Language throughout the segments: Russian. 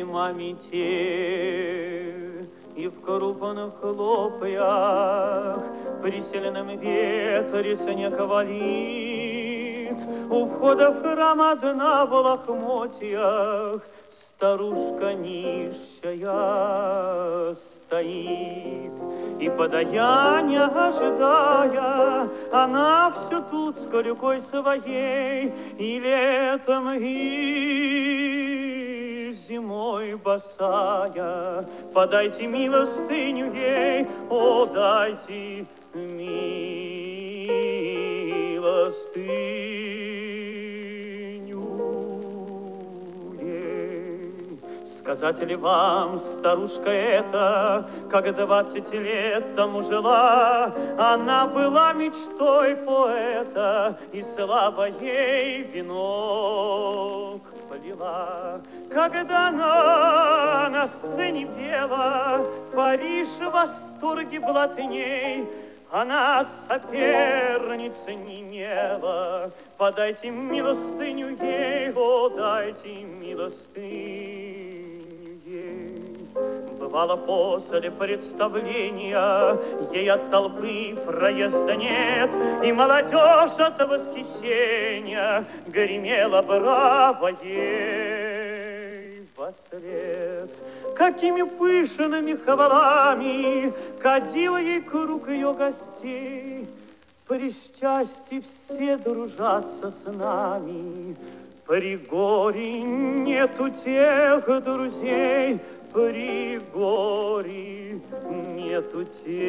Зима метель, и в крупных хлопьях при сильном ветре снег валит. У входа в храм одна в лохмотьях старушка нищая стоит. И подаяния ожидая, она все тут с колюкой своей, и летом, и зимой босая. Подайте милостыню ей, о, дайте милостыню ей. Сказать ли вам, старушка эта, как 20 лет тому жила, она была мечтой поэта, и слава ей венок полила. Когда она на сцене пела, Париж в восторге блатней, она соперниц не имела. Подайте милостыню ей, о, дайте милостыню ей. Бывало после представления ей от толпы проезда нет, и молодежь от восхищения гремела браво ей вслед. Какими пышными хвалами кадила ей круг ее гостей. При счастье все дружатся с нами, при горе нету тех друзей, при горе нету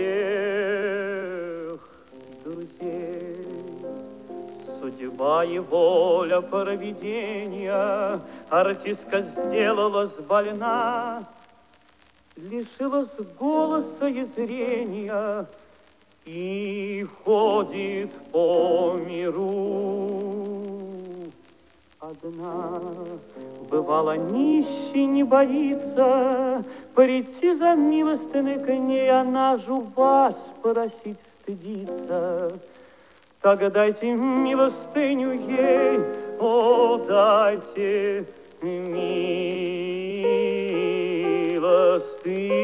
тех друзей. Судьба и воля провидения, артистка сделалась больна, лишилась голоса и зрения и ходит по миру одна. Бывало, нищий не боится прийти за милостыней к ней, она же вас просить стыдится. Так дайте милостыню ей, о, дайте милостыню.